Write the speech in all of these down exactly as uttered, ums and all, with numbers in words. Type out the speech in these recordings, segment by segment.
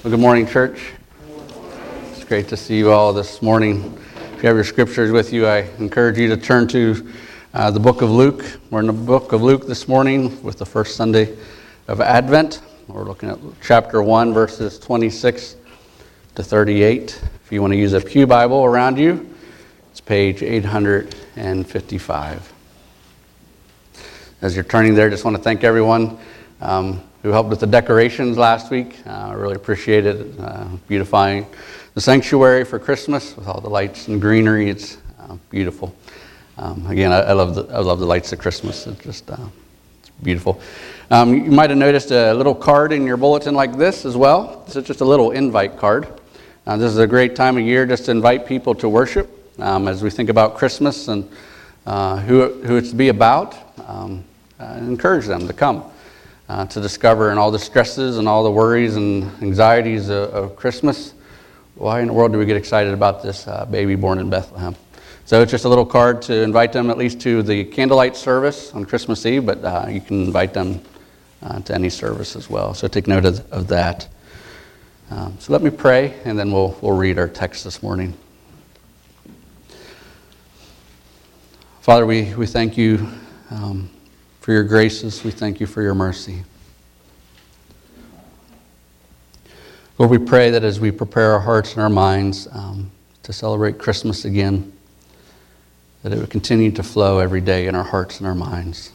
Well, good morning, church. It's great to see you all this morning. If you have your scriptures with you, I encourage you to turn to uh, the book of Luke. We're in the book of Luke this morning with the first Sunday of Advent. We're looking at chapter one, verses twenty-six to thirty-eight. If you want to use a pew Bible around you, it's page eight hundred fifty-five. As you're turning there, just want to thank everyone um, who helped with the decorations last week. Uh, I really appreciated uh, beautifying the sanctuary for Christmas with all the lights and greenery. It's uh, beautiful. Um, again, I, I love the I love the lights of Christmas. It's just uh, it's beautiful. Um, you might have noticed a little card in your bulletin like this as well. This is just a little invite card. Uh, this is a great time of year just to invite people to worship um, as we think about Christmas and uh, who who it's to be about. Um, uh, encourage them to come. Uh, to discover and all the stresses and all the worries and anxieties of, of Christmas. Why in the world do we get excited about this uh, baby born in Bethlehem? So it's just a little card to invite them at least to the candlelight service on Christmas Eve, but uh, you can invite them uh, to any service as well. So take note of, of that. Um, so let me pray, and then we'll we'll read our text this morning. Father, we, we thank you um, for your graces. We thank you for your mercy. Lord, we pray that as we prepare our hearts and our minds um, to celebrate Christmas again, that it would continue to flow every day in our hearts and our minds.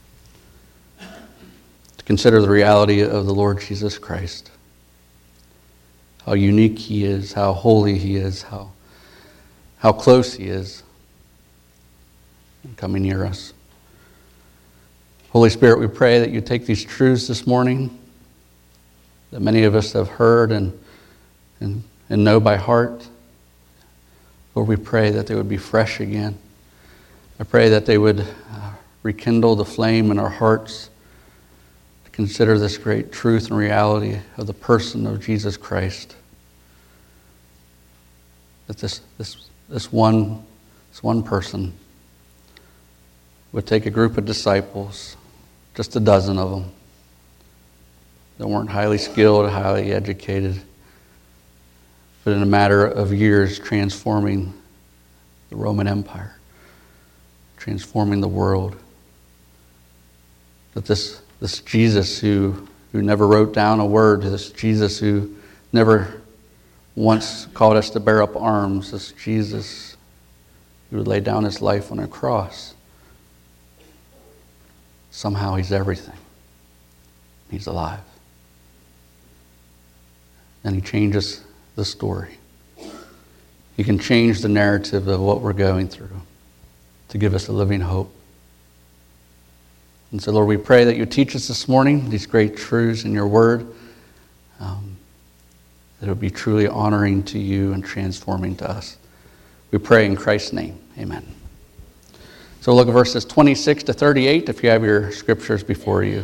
To consider the reality of the Lord Jesus Christ. How unique he is, how holy he is, how, how close he is, and coming near us. Holy Spirit, we pray that you take these truths this morning that many of us have heard and, and, and know by heart. Lord, we pray that they would be fresh again. I pray that they would uh, rekindle the flame in our hearts to consider this great truth and reality of the person of Jesus Christ. That this, this, this, one, this one person would take a group of disciples, just a dozen of them, that weren't highly skilled, highly educated, but in a matter of years transforming the Roman Empire, transforming the world. That this, this Jesus who, who never wrote down a word, this Jesus who never once called us to bear up arms, this Jesus who would lay down his life on a cross, somehow he's everything. He's alive. And he changes the story. He can change the narrative of what we're going through to give us a living hope. And so, Lord, we pray that you teach us this morning these great truths in your word, um, that it would be truly honoring to you and transforming to us. We pray in Christ's name. Amen. So look at verses twenty-six to thirty-eight if you have your scriptures before you.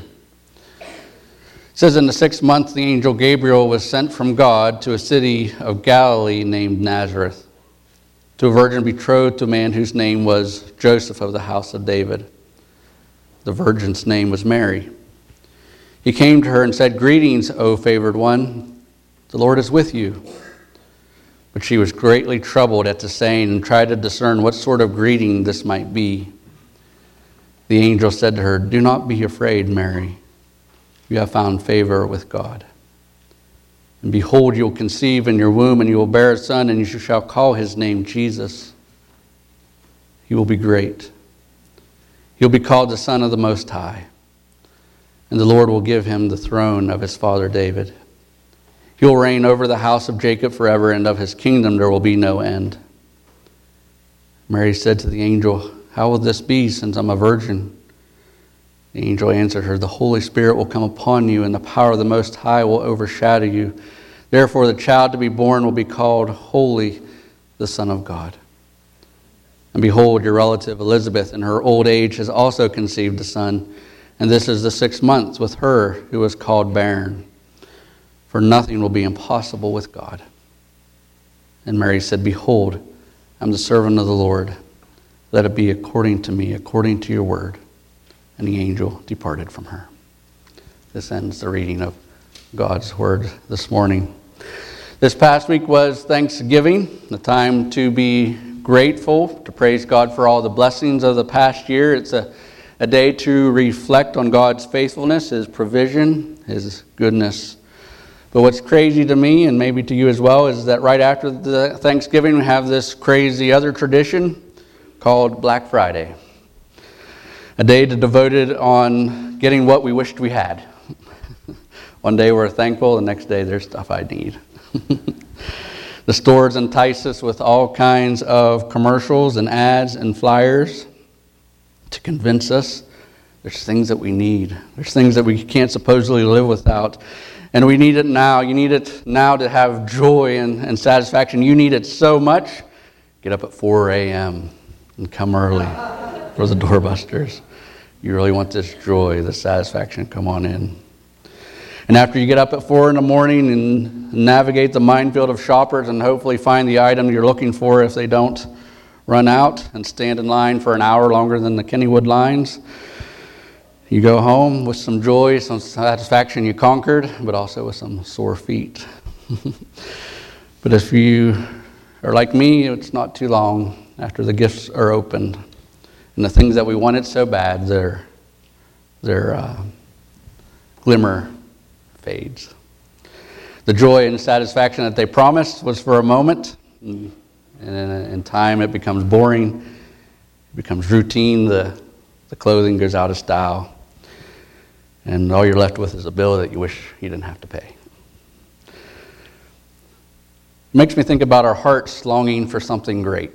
It says, in the sixth month, the angel Gabriel was sent from God to a city of Galilee named Nazareth, to a virgin betrothed to a man whose name was Joseph of the house of David. The virgin's name was Mary. He came to her and said, "Greetings, O favored one, the Lord is with you." But she was greatly troubled at the saying and tried to discern what sort of greeting this might be. The angel said to her, "Do not be afraid, Mary. You have found favor with God. And behold, you will conceive in your womb, and you will bear a son, and you shall call his name Jesus. He will be great. He will be called the Son of the Most High. And the Lord will give him the throne of his father David. He will reign over the house of Jacob forever, and of his kingdom there will be no end." Mary said to the angel, "How will this be, since I'm a virgin?" The angel answered her, "The Holy Spirit will come upon you, and the power of the Most High will overshadow you. Therefore the child to be born will be called Holy, the Son of God. And behold, your relative Elizabeth in her old age has also conceived a son, and this is the sixth month with her who was called barren. For nothing will be impossible with God." And Mary said, "Behold, I'm the servant of the Lord. Let it be according to me, according to your word." And the angel departed from her. This ends the reading of God's word this morning. This past week was Thanksgiving, the time to be grateful, to praise God for all the blessings of the past year. It's a, a day to reflect on God's faithfulness, His provision, His goodness. But what's crazy to me, and maybe to you as well, is that right after the Thanksgiving, we have this crazy other tradition called Black Friday. A day to devoted on getting what we wished we had. One day we're thankful, the next day there's stuff I need. The stores entice us with all kinds of commercials and ads and flyers to convince us there's things that we need. There's things that we can't supposedly live without. And we need it now. You need it now to have joy and, and satisfaction. You need it so much. Get up at four a.m. and come early for the doorbusters. You really want this joy, this satisfaction, come on in. And after you get up at four in the morning and navigate the minefield of shoppers and hopefully find the item you're looking for if they don't run out and stand in line for an hour longer than the Kennywood lines, you go home with some joy, some satisfaction you conquered, but also with some sore feet. But if you are like me, it's not too long after the gifts are opened and the things that we wanted so bad, their, their uh, glimmer fades. The joy and satisfaction that they promised was for a moment, and in time it becomes boring, it becomes routine, the, the clothing goes out of style, and all you're left with is a bill that you wish you didn't have to pay. It makes me think about our hearts longing for something great.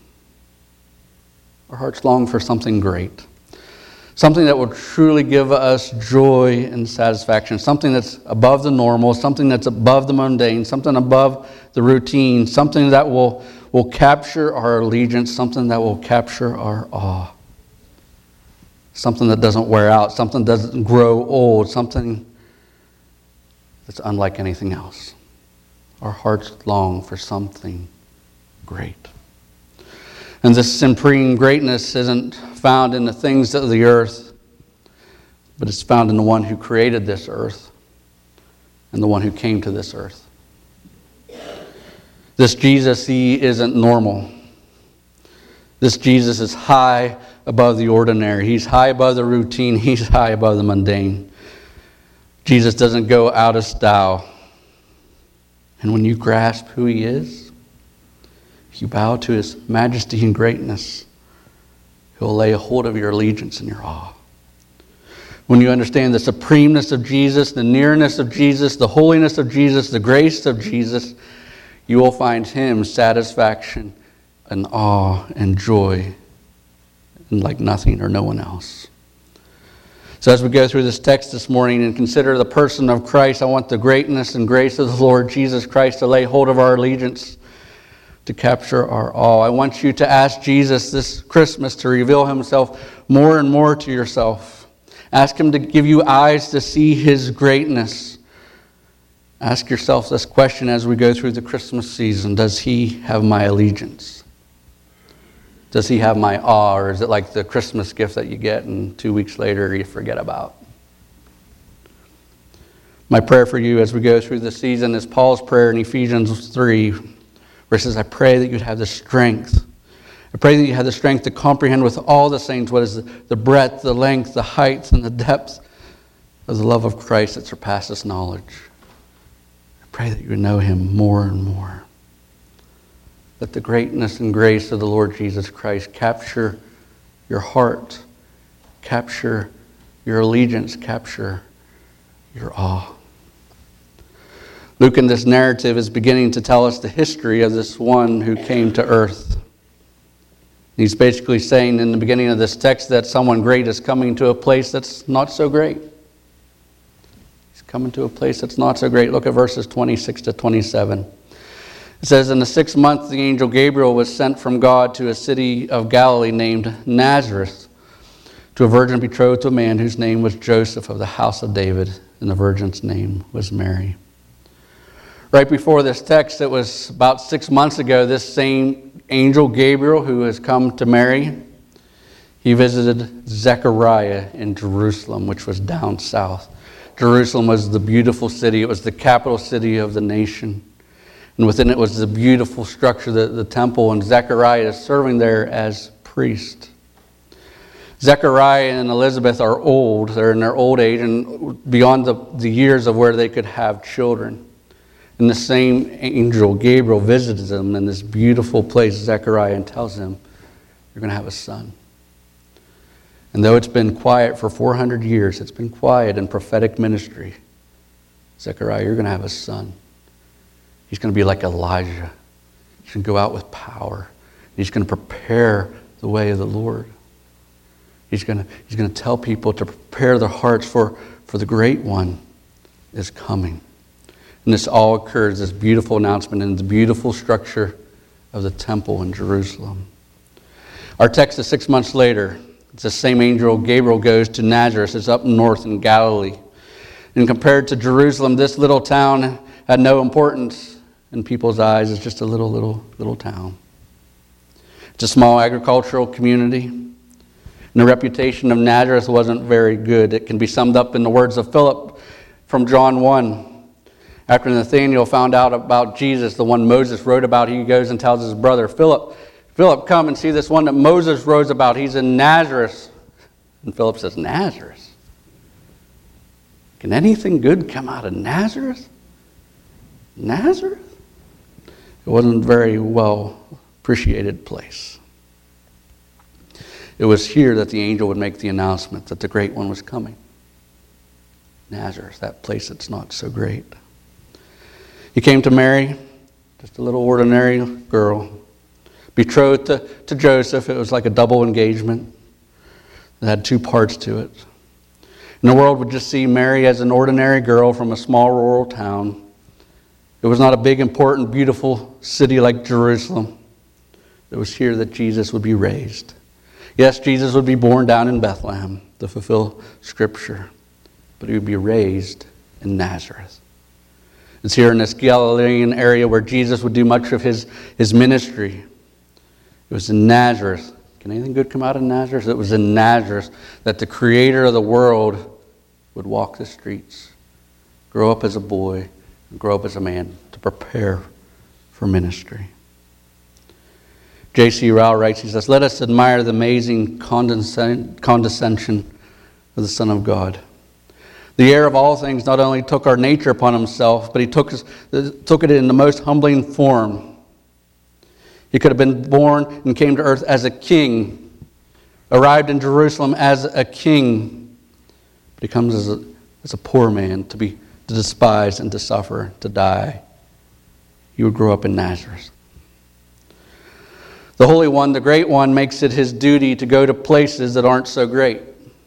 Our hearts long for something great. Something that will truly give us joy and satisfaction. Something that's above the normal, something that's above the mundane, something above the routine, something that will, will capture our allegiance, something that will capture our awe. Something that doesn't wear out, something that doesn't grow old, something that's unlike anything else. Our hearts long for something great. And this supreme greatness isn't found in the things of the earth, but it's found in the one who created this earth and the one who came to this earth. This Jesus, he isn't normal. This Jesus is high above the ordinary. He's high above the routine. He's high above the mundane. Jesus doesn't go out of style. And when you grasp who he is, you bow to his majesty and greatness, he'll lay a hold of your allegiance and your awe. When you understand the supremeness of Jesus, the nearness of Jesus, the holiness of Jesus, the grace of Jesus, you will find him satisfaction and awe and joy and like nothing or no one else. So as we go through this text this morning and consider the person of Christ, I want the greatness and grace of the Lord Jesus Christ to lay hold of our allegiance, to capture our awe. I want you to ask Jesus this Christmas to reveal himself more and more to yourself. Ask him to give you eyes to see his greatness. Ask yourself this question as we go through the Christmas season. Does he have my allegiance? Does he have my awe? Or is it like the Christmas gift that you get and two weeks later you forget about? My prayer for you as we go through the season is Paul's prayer in Ephesians three, where it says, I pray that you'd have the strength. I pray that you have the strength to comprehend with all the saints what is the, the breadth, the length, the height, and the depth of the love of Christ that surpasses knowledge. I pray that you would know him more and more. Let the greatness and grace of the Lord Jesus Christ capture your heart, capture your allegiance, capture your awe. Luke in this narrative is beginning to tell us the history of this one who came to earth. He's basically saying in the beginning of this text that someone great is coming to a place that's not so great. He's coming to a place that's not so great. Look at verses twenty-six to twenty-seven. It says, in the sixth month the angel Gabriel was sent from God to a city of Galilee named Nazareth, to a virgin betrothed to a man whose name was Joseph of the house of David, and the virgin's name was Mary. Right before this text, it was about six months ago, this same angel Gabriel who has come to Mary, he visited Zechariah in Jerusalem, which was down south. Jerusalem was the beautiful city. It was the capital city of the nation. And within it was the beautiful structure, the, the temple, and Zechariah is serving there as priest. Zechariah and Elizabeth are old. They're in their old age and beyond the, the years of where they could have children. And the same angel, Gabriel, visited them in this beautiful place, Zechariah, and tells him, you're going to have a son. And though it's been quiet for four hundred years, it's been quiet in prophetic ministry. Zechariah, you're going to have a son. He's going to be like Elijah. He's going to go out with power. He's going to prepare the way of the Lord. He's going to, he's going to tell people to prepare their hearts for, for the great one is coming. And this all occurs, this beautiful announcement in the beautiful structure of the temple in Jerusalem. Our text is six months later. It's the same angel, Gabriel, goes to Nazareth. It's up north in Galilee. And compared to Jerusalem, this little town had no importance in people's eyes. It's just a little, little, little town. It's a small agricultural community. And the reputation of Nazareth wasn't very good. It can be summed up in the words of Philip from John one. After Nathanael found out about Jesus, the one Moses wrote about, he goes and tells his brother, Philip, Philip, come and see this one that Moses wrote about. He's in Nazareth. And Philip says, Nazareth? Can anything good come out of Nazareth? Nazareth? It wasn't a very well appreciated place. It was here that the angel would make the announcement that the great one was coming. Nazareth, that place that's not so great. He came to Mary, just a little ordinary girl, betrothed to, to Joseph. It was like a double engagement. It had two parts to it. And the world would just see Mary as an ordinary girl from a small rural town. It was not a big, important, beautiful city like Jerusalem. It was here that Jesus would be raised. Yes, Jesus would be born down in Bethlehem to fulfill Scripture, but he would be raised in Nazareth. It's here in this Galilean area where Jesus would do much of his, his ministry. It was in Nazareth. Can anything good come out of Nazareth? It was in Nazareth that the Creator of the world would walk the streets, grow up as a boy, and grow up as a man to prepare for ministry. J C Ryle writes, he says, let us admire the amazing condescension of the Son of God. The heir of all things not only took our nature upon himself, but he took, us, took it in the most humbling form. He could have been born and came to earth as a king, arrived in Jerusalem as a king, but he comes as a, as a poor man to be to despise and to suffer, to die. He would grow up in Nazareth. The Holy One, the Great One, makes it his duty to go to places that aren't so great.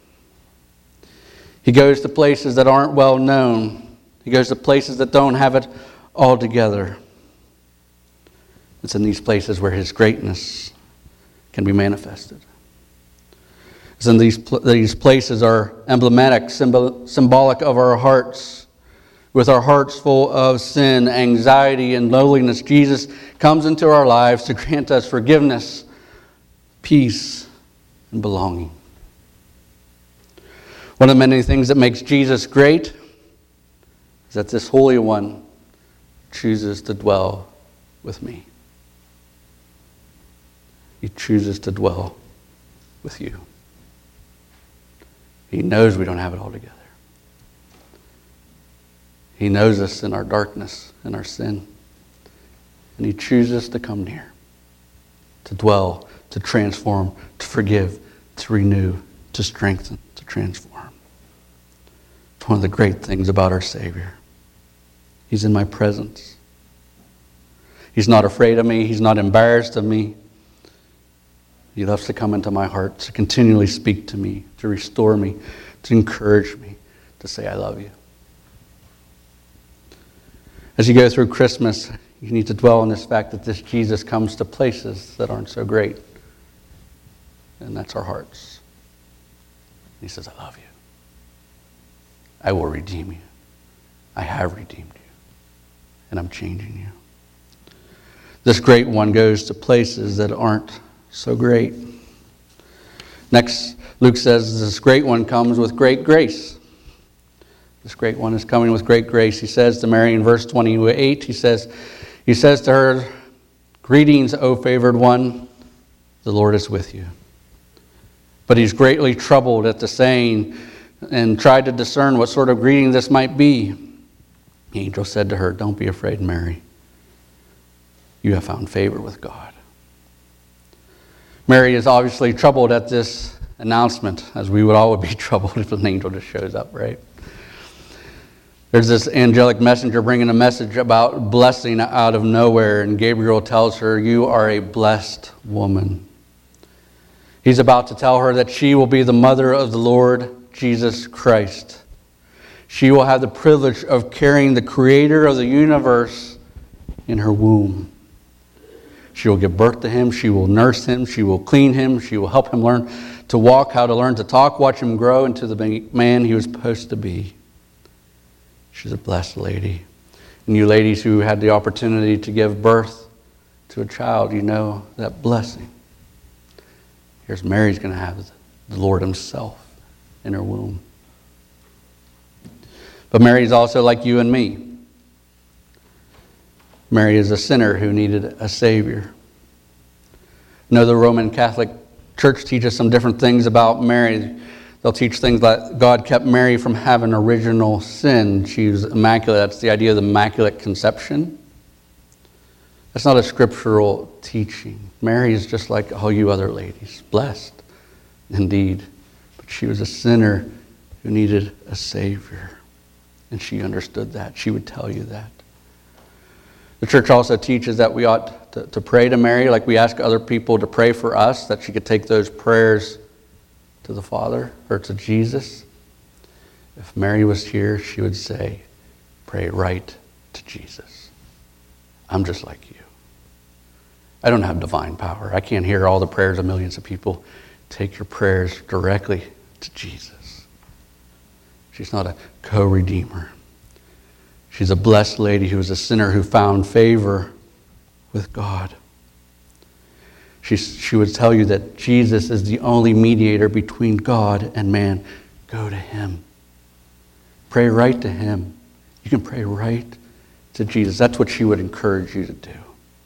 He goes to places that aren't well known. He goes to places that don't have it all together. It's in these places where his greatness can be manifested. It's in these, these places are emblematic, symbol, symbolic of our hearts. With our hearts full of sin, anxiety, and lowliness, Jesus comes into our lives to grant us forgiveness, peace, and belonging. One of the many things that makes Jesus great is that this Holy One chooses to dwell with me. He chooses to dwell with you. He knows we don't have it all together. He knows us in our darkness and our sin. And he chooses to come near, to dwell, to transform, to forgive, to renew, to strengthen, to transform. It's one of the great things about our Savior. He's in my presence. He's not afraid of me. He's not embarrassed of me. He loves to come into my heart, to continually speak to me, to restore me, to encourage me, to say, I love you. As you go through Christmas, you need to dwell on this fact that this Jesus comes to places that aren't so great. And that's our hearts. He says, I love you. I will redeem you. I have redeemed you. And I'm changing you. This great one goes to places that aren't so great. Next, Luke says this great one comes with great grace. This great one is coming with great grace. He says to Mary in verse twenty-eight, he says, He says to her, "Greetings, O favored one, the Lord is with you." But he's greatly troubled at the saying and tried to discern what sort of greeting this might be. The angel said to her, "Don't be afraid, Mary. You have found favor with God." Mary is obviously troubled at this announcement, as we would all would be troubled if an angel just shows up, right? There's this angelic messenger bringing a message about blessing out of nowhere, and Gabriel tells her, "You are a blessed woman." He's about to tell her that she will be the mother of the Lord Jesus Christ. She will have the privilege of carrying the creator of the universe in her womb. She will give birth to him. She will nurse him. She will clean him. She will help him learn to walk, how to learn to talk, watch him grow into the man he was supposed to be. She's a blessed lady. And you ladies who had the opportunity to give birth to a child, you know that blessing. Here's Mary's going to have the Lord himself in her womb. But Mary is also like you and me. Mary is a sinner who needed a Savior. You know, the Roman Catholic Church teaches some different things about Mary. They'll teach things like God kept Mary from having original sin. She was immaculate. That's the idea of the immaculate conception. That's not a scriptural teaching. Mary is just like all you other ladies, blessed indeed. But she was a sinner who needed a Savior. And she understood that. She would tell you that. The church also teaches that we ought to, to pray to Mary like we ask other people to pray for us, that she could take those prayers to the Father or to Jesus. If Mary was here, she would say, "Pray right to Jesus. I'm just like you. I don't have divine power. I can't hear all the prayers of millions of people. Take your prayers directly to Jesus." She's not a co-redeemer. She's a blessed lady who is a sinner who found favor with God. She, she would tell you that Jesus is the only mediator between God and man. Go to him. Pray right to him. You can pray right to Jesus. That's what she would encourage you to do.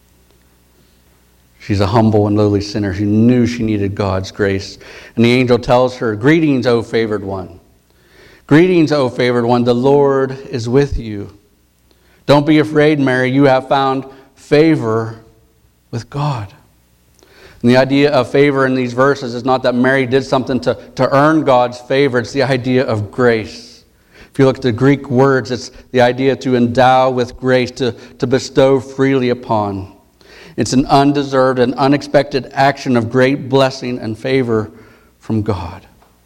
She's a humble and lowly sinner who knew she needed God's grace. And the angel tells her, "Greetings, O favored one. Greetings, O favored one. The Lord is with you. Don't be afraid, Mary. You have found favor with God." And the idea of favor in these verses is not that Mary did something to, to earn God's favor. It's the idea of grace. If you look at the Greek words, it's the idea to endow with grace, to, to bestow freely upon. It's an undeserved and unexpected action of great blessing and favor from God.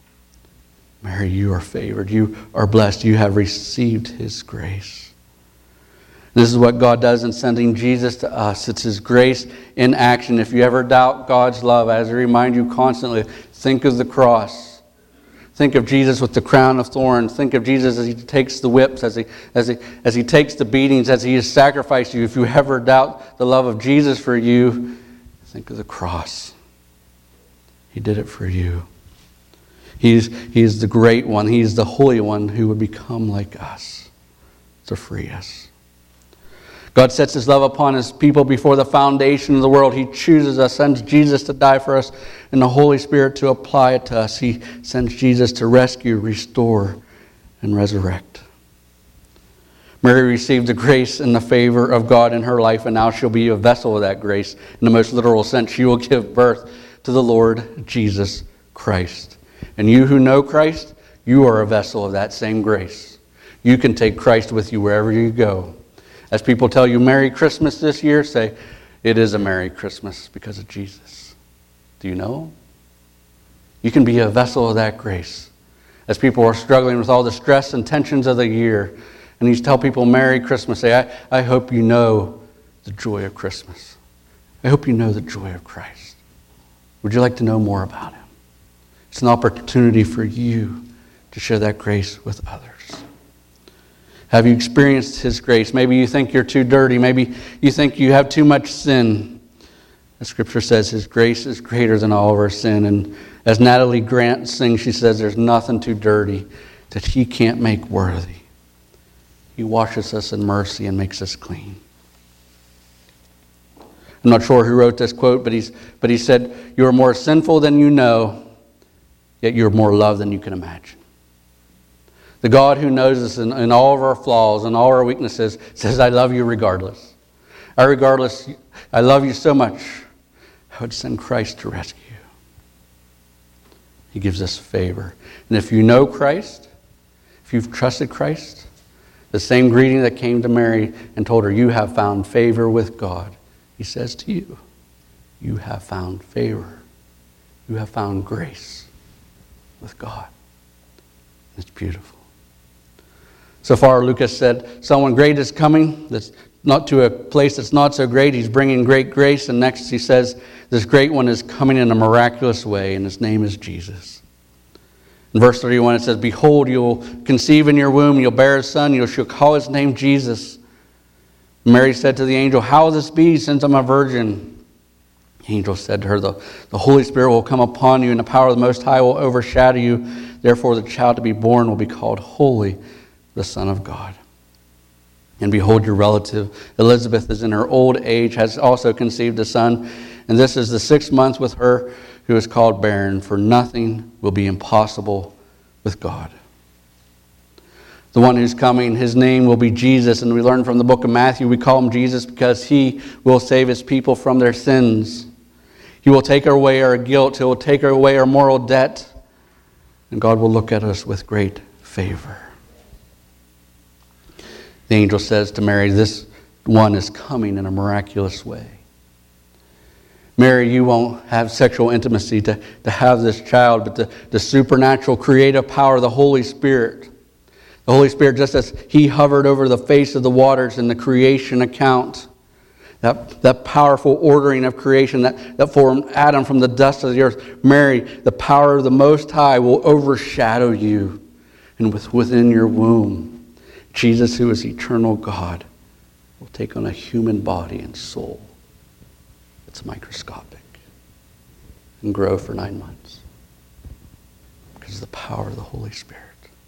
Mary, you are favored. You are blessed. You have received his grace. This is what God does in sending Jesus to us. It's his grace in action. If you ever doubt God's love, as I remind you constantly, think of the cross. Think of Jesus with the crown of thorns. Think of Jesus as he takes the whips, as he, as he, as he takes the beatings, as he has sacrificed you. If you ever doubt the love of Jesus for you, think of the cross. He did it for you. He's, he's the great one. He's the holy one who would become like us to free us. God sets his love upon his people before the foundation of the world. He chooses us, sends Jesus to die for us, and the Holy Spirit to apply it to us. He sends Jesus to rescue, restore, and resurrect. Mary received the grace and the favor of God in her life, and now she'll be a vessel of that grace. In the most literal sense, she will give birth to the Lord Jesus Christ. And you who know Christ, you are a vessel of that same grace. You can take Christ with you wherever you go. As people tell you Merry Christmas this year, say, it is a Merry Christmas because of Jesus. Do you know? You can be a vessel of that grace. As people are struggling with all the stress and tensions of the year, and you tell people Merry Christmas, say, I, I hope you know the joy of Christmas. I hope you know the joy of Christ. Would you like to know more about him? It's an opportunity for you to share that grace with others. Have you experienced his grace? Maybe you think you're too dirty. Maybe you think you have too much sin. The scripture says his grace is greater than all of our sin. And as Natalie Grant sings, she says there's nothing too dirty that he can't make worthy. He washes us in mercy and makes us clean. I'm not sure who wrote this quote, but, he's, but he said, "You are more sinful than you know, yet you are more loved than you can imagine." The God who knows us in, in all of our flaws and all our weaknesses says, "I love you regardless. I regardless, I love you so much, I would send Christ to rescue you." He gives us favor. And if you know Christ, if you've trusted Christ, the same greeting that came to Mary and told her, "You have found favor with God," he says to you, "You have found favor. You have found grace with God." It's beautiful. So far, Lucas said, someone great is coming, that's not to a place that's not so great. He's bringing great grace. And next he says, this great one is coming in a miraculous way, and his name is Jesus. In verse thirty-one, it says, "Behold, you'll conceive in your womb, you'll bear a son, you shall call his name Jesus." Mary said to the angel, "How will this be, since I'm a virgin?" The angel said to her, the, the Holy Spirit will come upon you, and the power of the Most High will overshadow you. Therefore, the child to be born will be called Holy, the Son of God. And behold, your relative Elizabeth is in her old age, has also conceived a son. And this is the sixth month with her who is called barren, for nothing will be impossible with God. The one who's coming, his name will be Jesus. And we learn from the book of Matthew, we call him Jesus because he will save his people from their sins. He will take away our guilt. He will take away our moral debt. And God will look at us with great favor. The angel says to Mary, this one is coming in a miraculous way. Mary, you won't have sexual intimacy to, to have this child, but the, the supernatural creative power of the Holy Spirit. The Holy Spirit, just as he hovered over the face of the waters in the creation account, that, that powerful ordering of creation that, that formed Adam from the dust of the earth. Mary, the power of the Most High will overshadow you. And with, within your womb, Jesus, who is eternal God, will take on a human body and soul. It's microscopic. And grow for nine months. Because of the power of the Holy Spirit.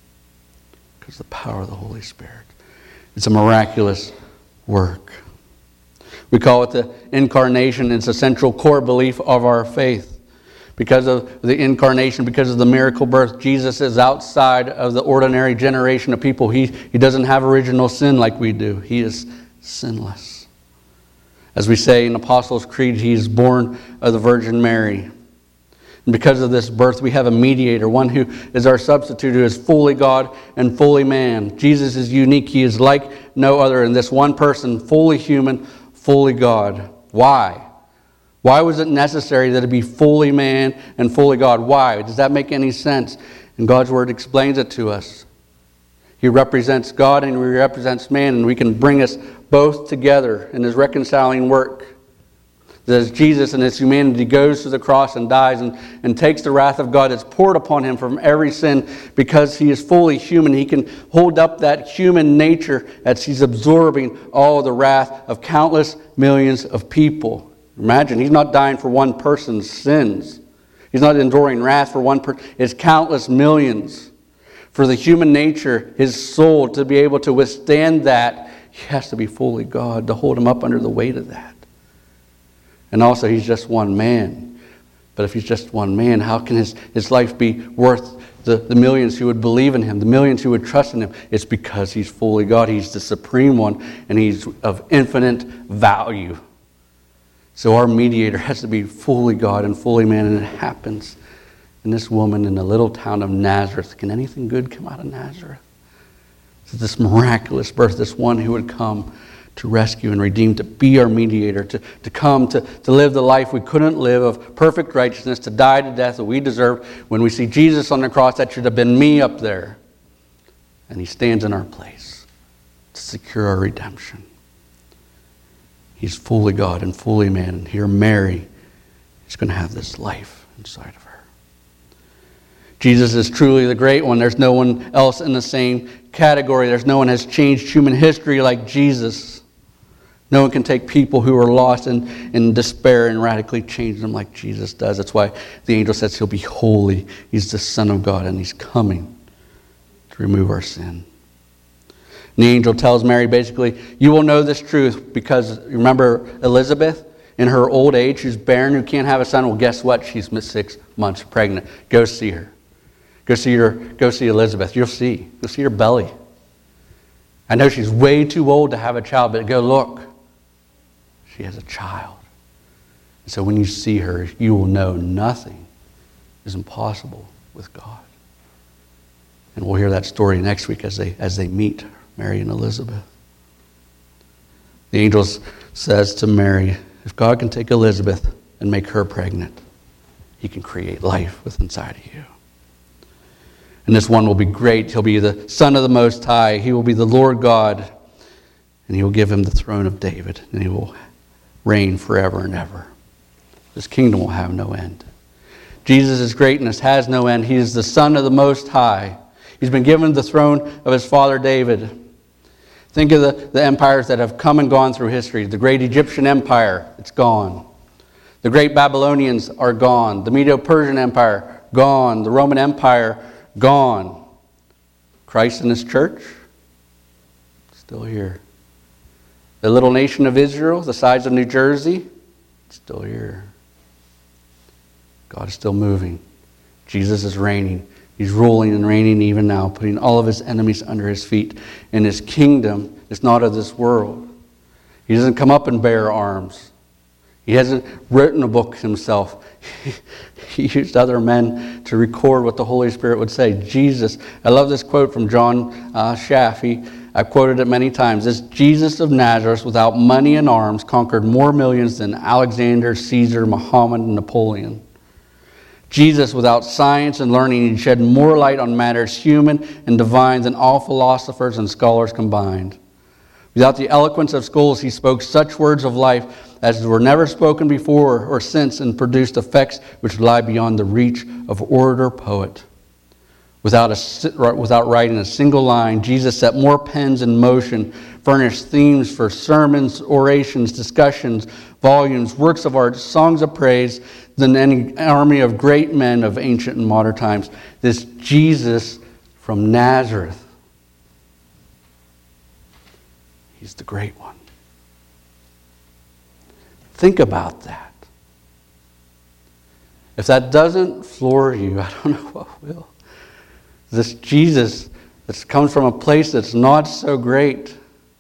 Because of the power of the Holy Spirit. It's a miraculous work. We call it the incarnation. It's a central core belief of our faith. Because of the incarnation, because of the miracle birth, Jesus is outside of the ordinary generation of people. He, he doesn't have original sin like we do. He is sinless. As we say in Apostles' Creed, he is born of the Virgin Mary. And because of this birth, we have a mediator, one who is our substitute, who is fully God and fully man. Jesus is unique. He is like no other. And this one person, fully human, fully God. Why? Why was it necessary that it be fully man and fully God? Why? Does that make any sense? And God's Word explains it to us. He represents God and he represents man, and we can bring us both together in his reconciling work. That as Jesus in his humanity goes to the cross and dies and, and takes the wrath of God that's poured upon him from every sin, because he is fully human, he can hold up that human nature as he's absorbing all the wrath of countless millions of people. Imagine, he's not dying for one person's sins. He's not enduring wrath for one person. It's countless millions. For the human nature, his soul, to be able to withstand that, he has to be fully God to hold him up under the weight of that. And also, he's just one man. But if he's just one man, how can his, his life be worth the, the millions who would believe in him, the millions who would trust in him? It's because he's fully God. He's the supreme one, and he's of infinite value. So our mediator has to be fully God and fully man, and it happens in this woman in the little town of Nazareth. Can anything good come out of Nazareth? It's this miraculous birth, this one who would come to rescue and redeem, to be our mediator, to, to come to, to live the life we couldn't live of perfect righteousness, to die to death that we deserved. When we see Jesus on the cross, that should have been me up there. And he stands in our place to secure our redemption. He's fully God and fully man. And here Mary is going to have this life inside of her. Jesus is truly the great one. There's no one else in the same category. There's no one has changed human history like Jesus. No one can take people who are lost in, in despair and radically change them like Jesus does. That's why the angel says he'll be holy. He's the Son of God, and he's coming to remove our sin. And the angel tells Mary basically, you will know this truth because, remember Elizabeth? in her old age who's barren, who can't have a son, well, guess what? She's six months pregnant. Go see her. Go see her. Go see Elizabeth. You'll see. You'll see her belly. I know she's way too old to have a child, but go look. She has a child. And so when you see her, you will know nothing is impossible with God. And we'll hear that story next week as they as they meet Mary and Elizabeth. The angel says to Mary, if God can take Elizabeth and make her pregnant, he can create life within inside of you. And this one will be great. He'll be the Son of the Most High. He will be the Lord God. And he will give him the throne of David. And he will reign forever and ever. His kingdom will have no end. Jesus' greatness has no end. He is the Son of the Most High. He's been given the throne of his father David. Think of the, the empires that have come and gone through history. The great Egyptian Empire, it's gone. The great Babylonians are gone. The Medo-Persian Empire, gone. The Roman Empire, gone. Christ and his church, still here. The little nation of Israel, the size of New Jersey, still here. God is still moving. Jesus is reigning. He's ruling and reigning even now, putting all of his enemies under his feet. And his kingdom is not of this world. He doesn't come up in bare arms. He hasn't written a book himself. He used other men to record what the Holy Spirit would say. Jesus, I love this quote from John uh, Schaff. He, I've quoted it many times. This Jesus of Nazareth, without money and arms, conquered more millions than Alexander, Caesar, Muhammad, and Napoleon. Jesus, without science and learning, he shed more light on matters human and divine than all philosophers and scholars combined. Without the eloquence of schools, he spoke such words of life as were never spoken before or since, and produced effects which lie beyond the reach of orator poet. Without, a, without writing a single line, Jesus set more pens in motion, furnished themes for sermons, orations, discussions, volumes, works of art, songs of praise, than any army of great men of ancient and modern times. This Jesus from Nazareth, he's the great one. Think about that. If that doesn't floor you, I don't know what will. This Jesus that comes from a place that's not so great,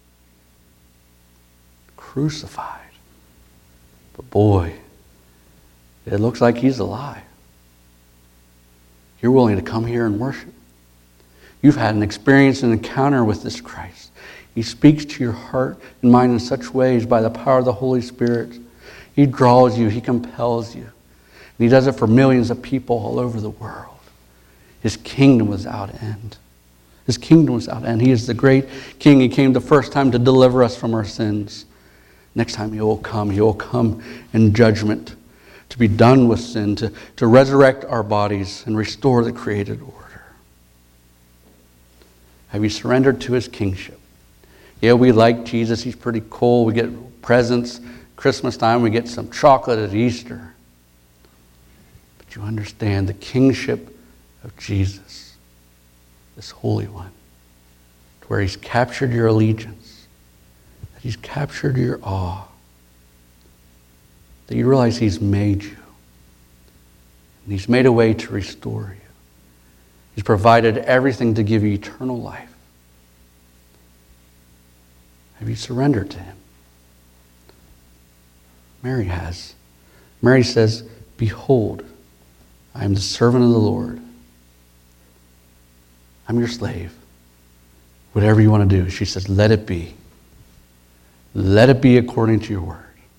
crucified. But boy, it looks like he's alive. You're willing to come here and worship. You've had an experience, an encounter with this Christ. He speaks to your heart and mind in such ways by the power of the Holy Spirit. He draws you. He compels you. And he does it for millions of people all over the world. His kingdom was without end. His kingdom was without end. He is the great King. He came the first time to deliver us from our sins. Next time he will come. He will come in judgment, to be done with sin, to, to resurrect our bodies and restore the created order. Have you surrendered to his kingship? Yeah, we like Jesus. He's pretty cool. We get presents. Christmas time, we get some chocolate at Easter. But you understand the kingship of Jesus, this Holy One, to where he's captured your allegiance, that he's captured your awe, that you realize he's made you, and he's made a way to restore you. He's provided everything to give you eternal life. Have you surrendered to him? Mary has. Mary says, behold, I am the servant of the Lord. I'm your slave. Whatever you want to do. She says, let it be. Let it be according to your word.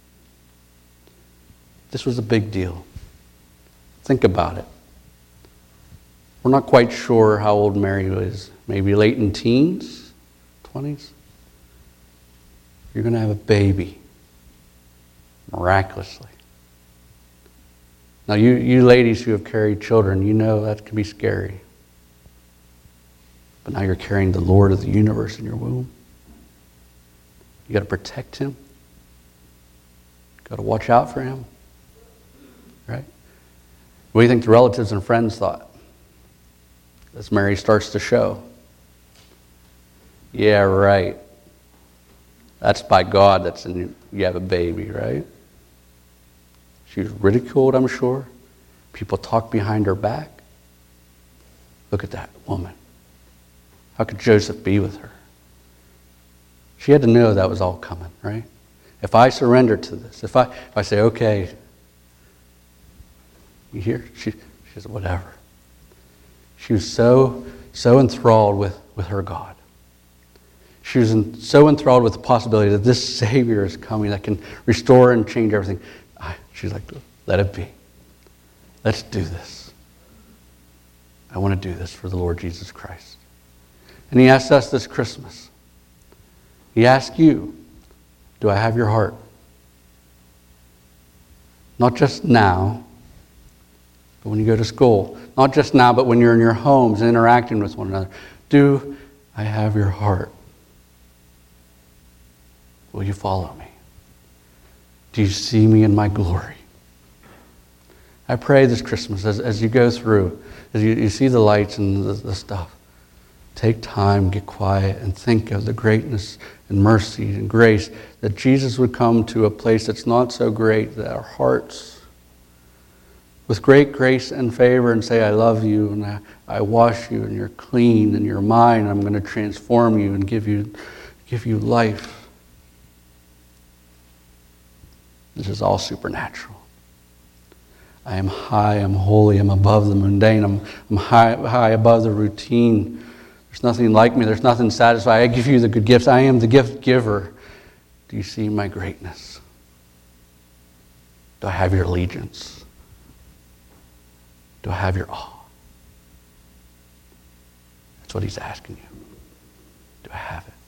This was a big deal. Think about it. We're not quite sure how old Mary was. Maybe late in teens, twenties. You're going to have a baby. Miraculously. Now, you, you ladies who have carried children, you know that can be scary. But now you're carrying the Lord of the universe in your womb. You got to protect him. You got to watch out for him. Right? What do you think the relatives and friends thought as Mary starts to show? Yeah, right. That's by God that's in you. You have a baby, right? She was ridiculed, I'm sure. People talked behind her back. Look at that woman. How could Joseph be with her? She had to know that was all coming, right? If I surrender to this, if I if I say, okay, you hear? She, she said, whatever. She was so, so enthralled with, with her God. She was in, so enthralled with the possibility that this Savior is coming that can restore and change everything. I, she's like, let it be. Let's do this. I want to do this for the Lord Jesus Christ. And he asked us this Christmas. He asked you, do I have your heart? Not just now, but when you go to school. Not just now, but when you're in your homes and interacting with one another. Do I have your heart? Will you follow me? Do you see me in my glory? I pray this Christmas, as, as you go through, as you, you see the lights and the, the stuff, take time, get quiet, and think of the greatness and mercy and grace that Jesus would come to a place that's not so great, that our hearts, with great grace and favor, and say, I love you, and I, I wash you, and you're clean, and you're mine, and I'm going to transform you and give you, give you life. This is all supernatural. I am high, I'm holy, I'm above the mundane, I'm, I'm high, high above the routine. There's nothing like me, there's nothing satisfying. I give you the good gifts, I am the gift giver. Do you see my greatness? Do I have your allegiance? Do I have your awe? That's what he's asking you. Do I have it?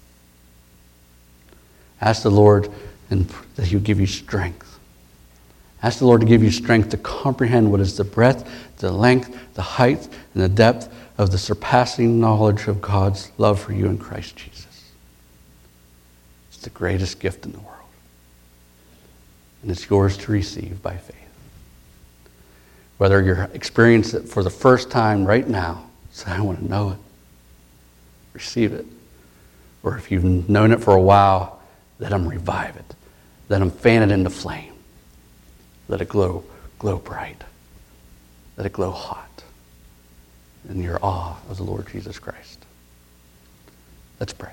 Ask the Lord and that he would give you strength. Ask the Lord to give you strength to comprehend what is the breadth, the length, the height, and the depth of the surpassing knowledge of God's love for you in Christ Jesus. It's the greatest gift in the world. And it's yours to receive by faith. Whether you're experiencing it for the first time right now, say, I want to know it. Receive it. Or if you've known it for a while, let him revive it. Let him fan it into flame. Let it glow, glow bright. Let it glow hot in your awe of the Lord Jesus Christ. Let's pray.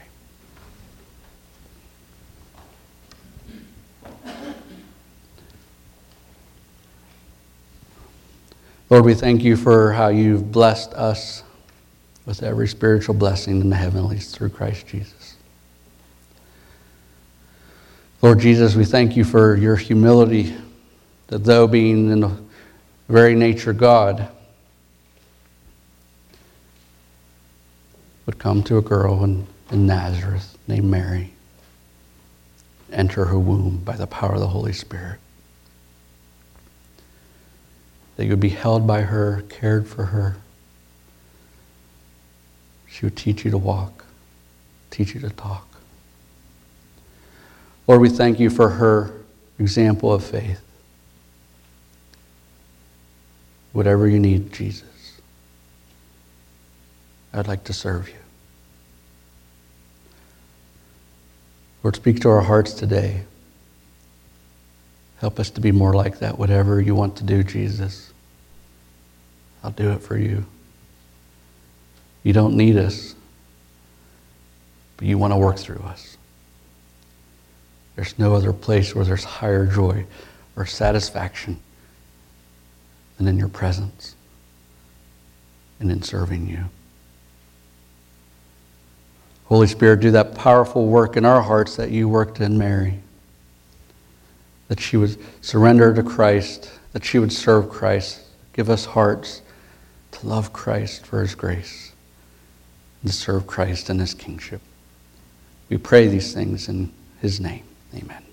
Lord, we thank you for how you've blessed us with every spiritual blessing in the heavenlies through Christ Jesus. Lord Jesus, we thank you for your humility, that though being in the very nature God, would come to a girl in, in Nazareth named Mary, enter her womb by the power of the Holy Spirit. That you would be held by her, cared for her. She would teach you to walk, teach you to talk. Lord, we thank you for her example of faith. Whatever you need, Jesus, I'd like to serve you. Lord, speak to our hearts today. Help us to be more like that. Whatever you want to do, Jesus, I'll do it for you. You don't need us, but you want to work through us. There's no other place where there's higher joy or satisfaction than in your presence and in serving you. Holy Spirit, do that powerful work in our hearts that you worked in Mary. That she would surrender to Christ, that she would serve Christ. Give us hearts to love Christ for his grace and to serve Christ in his kingship. We pray these things in his name. Amen.